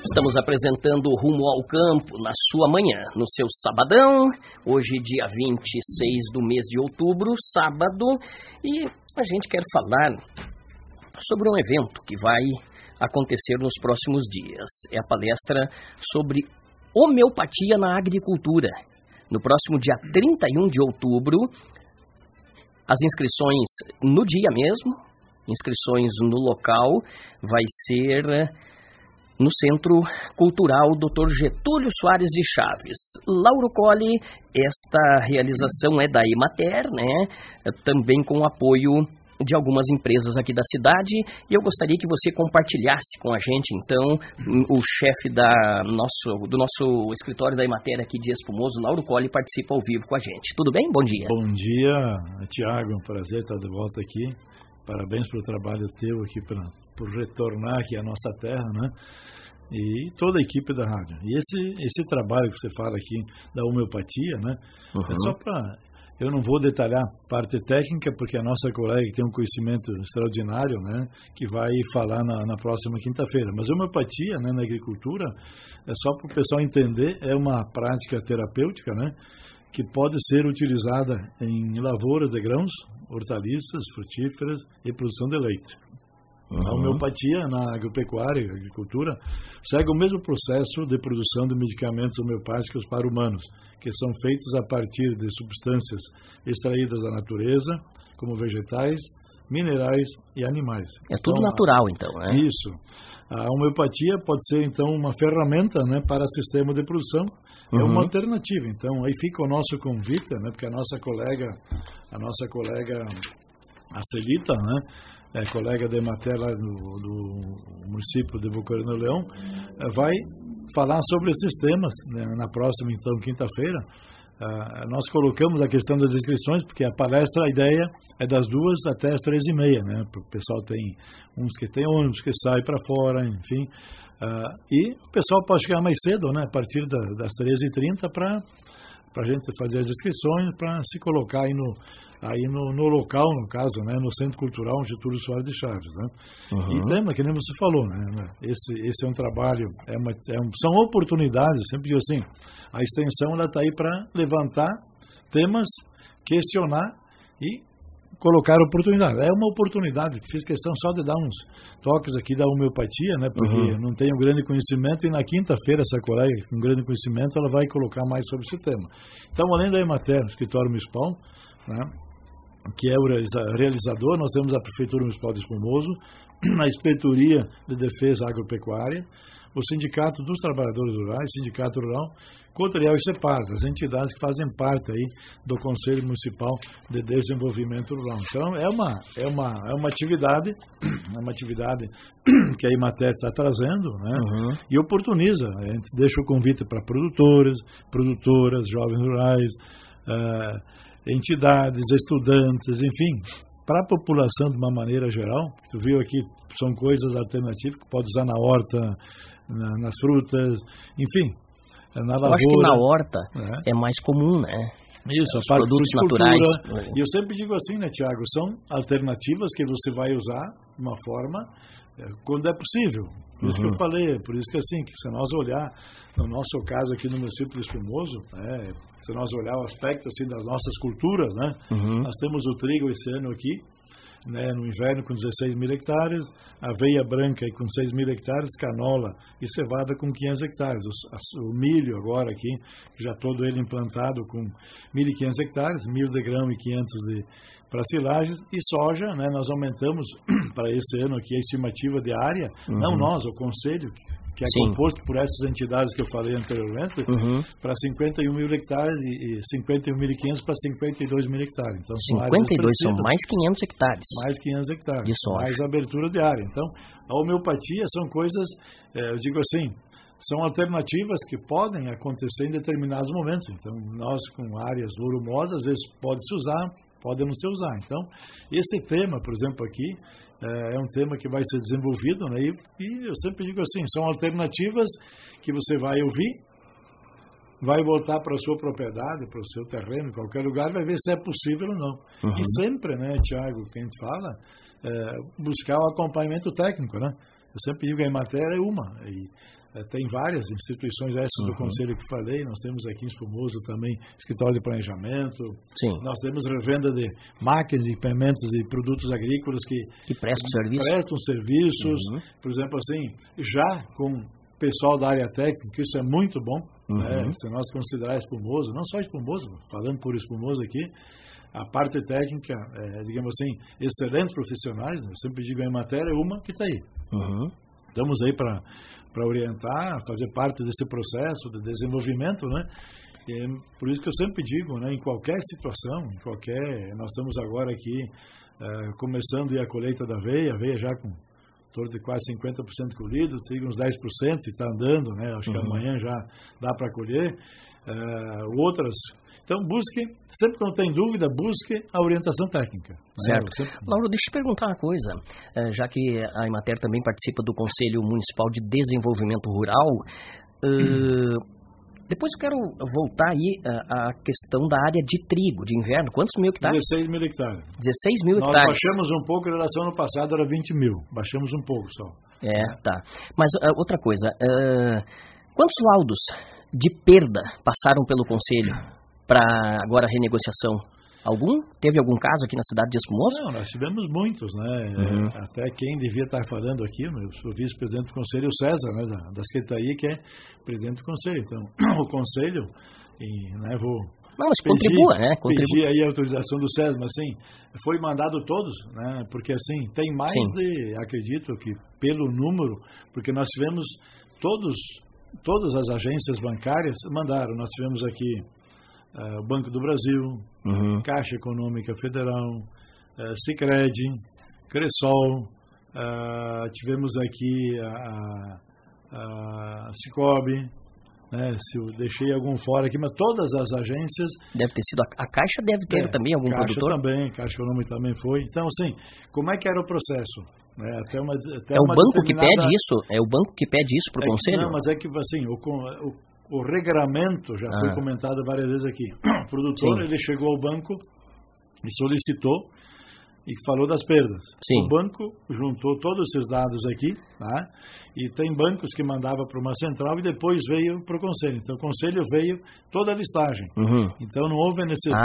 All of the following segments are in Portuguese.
Estamos apresentando Rumo ao Campo na sua manhã, no seu sabadão, hoje dia 26 do mês de outubro, sábado, e a gente quer falar sobre um evento que vai acontecer nos próximos dias. É a palestra sobre homeopatia na agricultura. No próximo dia 31 de outubro, as inscrições no dia mesmo, inscrições no local, vai ser no Centro Cultural Dr. Getúlio Soares de Chaves. Lauro Colli, esta realização é da Emater, né? Também com o apoio de algumas empresas aqui da cidade, e eu gostaria que você compartilhasse com a gente, então, o chefe do nosso escritório da Emater aqui de Espumoso, Lauro Colli, participa ao vivo com a gente. Tudo bem? Bom dia. Bom dia, Tiago, é um prazer estar de volta aqui. Parabéns pelo trabalho teu aqui, por retornar aqui à nossa terra, né? E toda a equipe da rádio. E esse trabalho que você fala aqui da homeopatia, né? É só para... Eu não vou detalhar parte técnica, porque a nossa colega tem um conhecimento extraordinário, né, que vai falar na próxima quinta-feira. Mas a homeopatia, né, na agricultura, é só para o pessoal entender, é uma prática terapêutica, né, que pode ser utilizada em lavouras de grãos, hortaliças, frutíferas e produção de leite. A homeopatia na agropecuária, agricultura, segue o mesmo processo de produção de medicamentos homeopáticos para humanos, que são feitos a partir de substâncias extraídas da natureza, como vegetais, minerais e animais. É tudo natural, então, né? Isso. A homeopatia pode ser, então, uma ferramenta, né, para sistema de produção. É uma alternativa. Então, aí fica o nosso convite, né, porque a nossa colega, a Celita, né, colega da Emater lá do município de Bocarino Leão, vai falar sobre esses temas, né, na próxima, então, quinta-feira. Nós colocamos a questão das inscrições, porque a palestra, a ideia é das 2 até as 3h30, né? O pessoal tem uns que tem ônibus que sai para fora, enfim. E o pessoal pode chegar mais cedo, né? A partir das 13h30 para a gente fazer as inscrições, para se colocar aí no local, no caso, né, no Centro Cultural Getúlio Soares de Chaves, né? E lembra, que nem você falou, né, esse é um trabalho, são oportunidades, sempre digo assim, a extensão ela está aí para levantar temas, questionar e colocar oportunidade. É uma oportunidade, fiz questão só de dar uns toques aqui da homeopatia, né, porque não tenho grande conhecimento, e na quinta-feira essa colega com grande conhecimento, ela vai colocar mais sobre esse tema. Então, além da Emater, escritório municipal, né, que é o realizador, nós temos a Prefeitura Municipal de Espumoso, a Inspetoria de Defesa Agropecuária, o Sindicato dos Trabalhadores Rurais, Sindicato Rural, Cotriel e CEPAS, as entidades que fazem parte aí do Conselho Municipal de Desenvolvimento Rural. Então, é uma atividade que a Emater está trazendo, né, e oportuniza. A gente deixa o convite para produtoras, jovens rurais, entidades, estudantes, enfim, para a população de uma maneira geral. Tu viu aqui, são coisas alternativas que pode usar na horta, nas frutas, enfim, na lavoura. Eu acho que na horta é mais comum, né? Isso, os produtos naturais. E eu sempre digo assim, né, Tiago, são alternativas que você vai usar de uma forma quando é possível. Por isso que eu falei, por isso que assim, que se nós olhar, no nosso caso aqui no município de Espumoso, se nós olhar o aspecto assim das nossas culturas, né, nós temos o trigo esse ano aqui, né, no inverno com 16 mil hectares, aveia branca com 6 mil hectares, canola e cevada com 500 hectares. O milho agora aqui, já todo ele implantado com 1.500 hectares, 1.000 de grão e 500 para silagens, e soja, né, nós aumentamos para esse ano aqui a estimativa de área, não nós, o Conselho, que é composto por essas entidades que eu falei anteriormente, para 51 mil hectares e 51.500 para 52 mil hectares. Então, 52 são mais 500 hectares. Mais 500 hectares. De soja. Mais abertura de área. Então, a homeopatia são coisas, eu digo assim, são alternativas que podem acontecer em determinados momentos. Então, nós com áreas volumosas, às vezes pode se usar, pode não se usar. Então, esse tema, por exemplo, aqui, é um tema que vai ser desenvolvido, né? E eu sempre digo assim, são alternativas que você vai ouvir, vai voltar para a sua propriedade, para o seu terreno, em qualquer lugar, vai ver se é possível ou não. E sempre, né, Tiago, que a gente fala, buscar o acompanhamento técnico, né? Eu sempre digo que a Emater é uma, e Tem várias instituições, essas do Conselho que falei, nós temos aqui em Espumoso também escritório de planejamento, Sim. Nós temos revenda de máquinas, equipamentos e produtos agrícolas que prestam serviços, por exemplo, assim, já com pessoal da área técnica, isso é muito bom, né? Se nós considerar Espumoso, não só Espumoso, falando por Espumoso aqui, a parte técnica, digamos assim, excelentes profissionais, eu sempre digo em matéria, uma que está aí. Estamos aí para orientar, fazer parte desse processo de desenvolvimento, né? E por isso que eu sempre digo, né, em qualquer situação, nós estamos agora aqui começando a colheita da aveia já com em torno de quase 50% colhido, trigo uns 10% e está andando, né? Acho que amanhã já dá para colher. Outras. Então, sempre quando tem dúvida, busque a orientação técnica. Certo. Lauro, deixa eu te perguntar uma coisa. Já que a Emater também participa do Conselho Municipal de Desenvolvimento Rural, depois eu quero voltar aí à questão da área de trigo, de inverno. Quantos mil hectares? 16 mil hectares. 16 mil hectares. Nós baixamos um pouco em relação ao ano passado, era 20 mil. Baixamos um pouco só. Tá. Mas outra coisa, quantos laudos de perda passaram pelo Conselho para agora a renegociação? Algum? Teve algum caso aqui na cidade de Espumoso? Não, nós tivemos muitos, né? Até quem devia estar falando aqui, eu sou vice-presidente do Conselho, o César, né, da Secretaria, que é presidente do Conselho. Então, o Conselho, mas contribua, né? Pedi aí a autorização do César, mas assim, foi mandado todos, né? Porque assim, tem mais acredito que pelo número, porque nós tivemos todas as agências bancárias mandaram. Nós tivemos aqui o Banco do Brasil, Caixa Econômica Federal, Sicredi, Cressol, tivemos aqui a Cicobi, né? Se eu deixei algum fora aqui, mas todas as agências... Deve ter sido, a Caixa deve ter também algum produtor? Caixa Econômica também foi. Então, assim, como é que era o processo? O banco que pede isso? É o banco que pede isso para o Conselho? Não, mas é que, assim, o regramento já foi comentado várias vezes aqui. O produtor, ele chegou ao banco e solicitou e falou das perdas. O banco juntou todos esses dados aqui, tá? E tem bancos que mandava para uma central e depois veio para o Conselho. Então, o Conselho veio toda a listagem. Então, não houve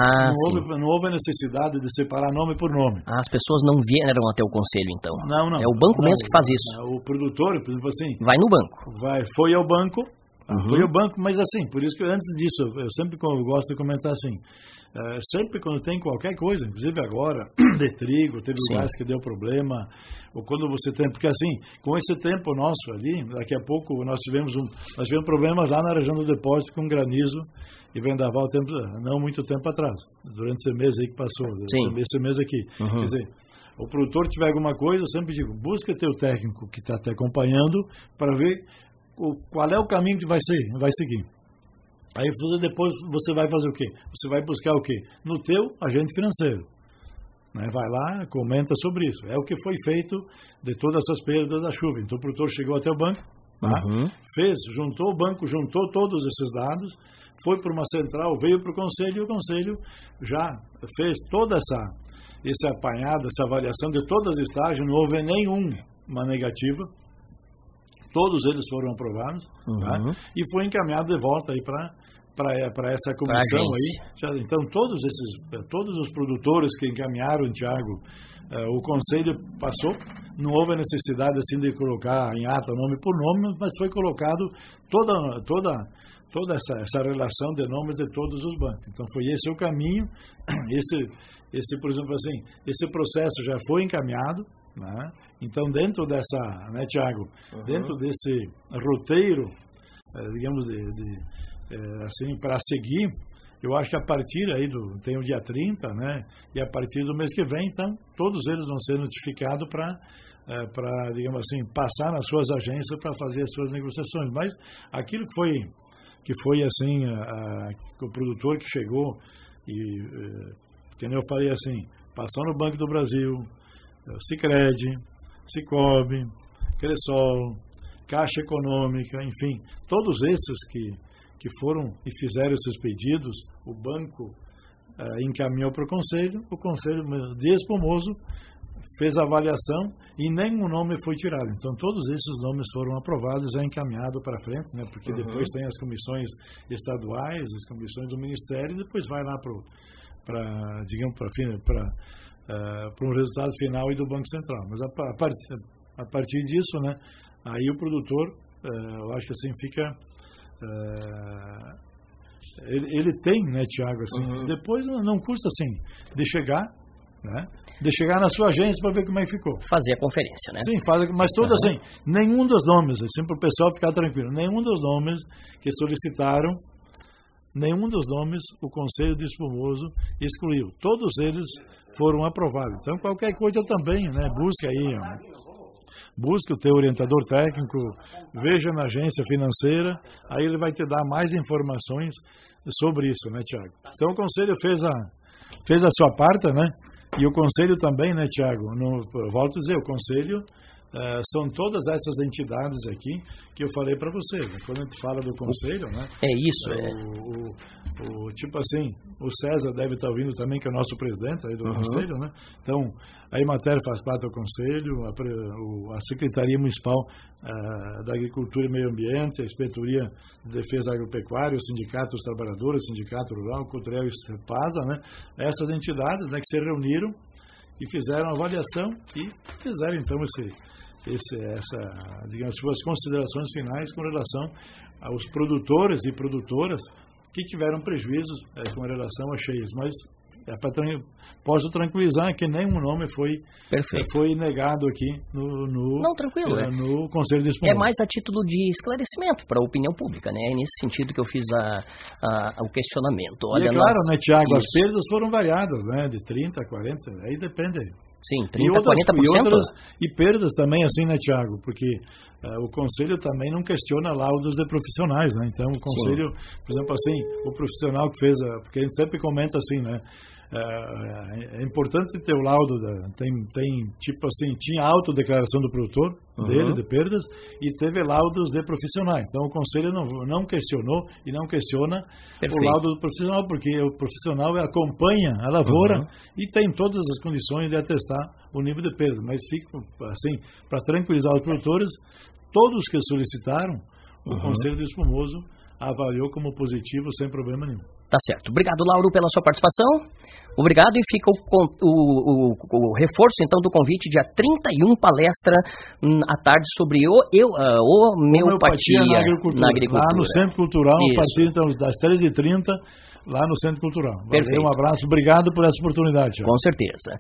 necessidade de separar nome por nome. As pessoas não vieram até o Conselho, então? Não. É o banco mesmo que faz isso? O produtor, por exemplo assim... Vai no banco? Foi ao banco... Foi o banco, mas assim, por isso que antes disso, eu sempre gosto de comentar assim, sempre quando tem qualquer coisa, inclusive agora, de trigo, teve lugares que deu problema, ou quando você tem, porque assim, com esse tempo nosso ali, daqui a pouco nós tivemos problemas lá na região do depósito com granizo e vendaval não muito tempo atrás, durante esse mês aí que passou, esse mês aqui. Quer dizer, o produtor tiver alguma coisa, eu sempre digo, busca teu técnico que está te acompanhando para ver qual é o caminho que vai seguir. Aí depois você vai fazer o quê? Você vai buscar o quê? No teu agente financeiro. Né? Vai lá, comenta sobre isso. É o que foi feito de todas essas perdas da chuva. Então o produtor chegou até o banco, juntou o banco, juntou todos esses dados, foi para uma central, veio para o Conselho e o Conselho já fez toda esse apanhado, essa avaliação de todas as estágios, não houve nenhuma negativa. Todos eles foram aprovados, e foi encaminhado de volta aí para essa comissão aí. Então todos os produtores que encaminharam, Tiago, o Conselho passou, não houve necessidade assim de colocar em ata nome por nome, mas foi colocado toda essa relação de nomes de todos os bancos. Então foi esse o caminho. Esse, por exemplo assim, esse processo já foi encaminhado. Né? Então, dentro dessa, né, Tiago, dentro desse roteiro, digamos, assim, para seguir, eu acho que a partir aí tem o dia 30, né, e a partir do mês que vem, então, todos eles vão ser notificados para, digamos assim, passar nas suas agências para fazer as suas negociações. Mas aquilo que foi assim, o produtor que chegou, que eu falei assim, passou no Banco do Brasil, Sicredi, Cicobi, Cressol, Caixa Econômica, enfim, todos esses que foram e fizeram esses pedidos, o banco encaminhou para o Conselho de Espumoso fez a avaliação e nenhum nome foi tirado. Então, todos esses nomes foram aprovados e encaminhados para frente, né? Porque depois tem as comissões estaduais, as comissões do Ministério, e depois vai lá para um resultado final e do Banco Central. Mas a partir disso, né? Aí o produtor, eu acho que assim fica... Ele tem, né, Tiago, assim, depois não custa assim, de chegar na sua agência para ver como é que ficou. Fazer a conferência, né? Sim, mas todo assim, nenhum dos nomes, assim, para o pessoal ficar tranquilo, nenhum dos nomes que solicitaram, nenhum dos nomes o Conselho de Espumoso excluiu. Todos eles foram aprovados. Então, qualquer coisa também, né, busca aí, busque o teu orientador técnico, veja na agência financeira, aí ele vai te dar mais informações sobre isso, né, Tiago? Então o Conselho fez a sua parte, né? E o Conselho também, né, Tiago? Volto a dizer, o Conselho são todas essas entidades aqui que eu falei para vocês. Né? Quando a gente fala do Conselho, né? É isso, tipo assim, o César deve estar ouvindo também, que é o nosso presidente aí do Conselho, né? Então, a Emater faz parte do Conselho, a Secretaria Municipal da Agricultura e Meio Ambiente, a Inspetoria de Defesa Agropecuária, o Sindicato dos Trabalhadores, o Sindicato Rural, o COTREL e o CEPASA, né? Essas entidades, né, que se reuniram e fizeram a avaliação e fizeram, então, digamos, suas considerações finais com relação aos produtores e produtoras que tiveram prejuízos com relação a cheias, mas posso tranquilizar que nenhum nome foi negado aqui no Conselho de Espumoso. É mais a título de esclarecimento para a opinião pública, né? É nesse sentido que eu fiz o questionamento. Olha, e é claro, né, Tiago, as perdas foram variadas, né? De 30% a 40%, aí depende. Sim, 30%, 40%. E perdas também, assim, né, Tiago? Porque o Conselho também não questiona laudos de profissionais, né? Então, o Conselho, por exemplo, assim, o profissional que fez porque a gente sempre comenta assim, né? É importante ter o laudo, tem tipo assim, tinha autodeclaração do produtor dele, de perdas, e teve laudos de profissionais. Então o Conselho não questionou e não questiona o laudo do profissional, porque o profissional acompanha a lavoura e tem todas as condições de atestar o nível de perda. Mas fica assim, para tranquilizar os produtores, todos que solicitaram, o Conselho de Espumoso avaliou como positivo sem problema nenhum. Tá certo. Obrigado, Lauro, pela sua participação. Obrigado, e fica o reforço, então, do convite, dia 31, palestra à tarde sobre homeopatia na agricultura. Lá no Centro Cultural, a partir então, das 13h30, lá no Centro Cultural. Valeu, um abraço, obrigado por essa oportunidade. Com certeza.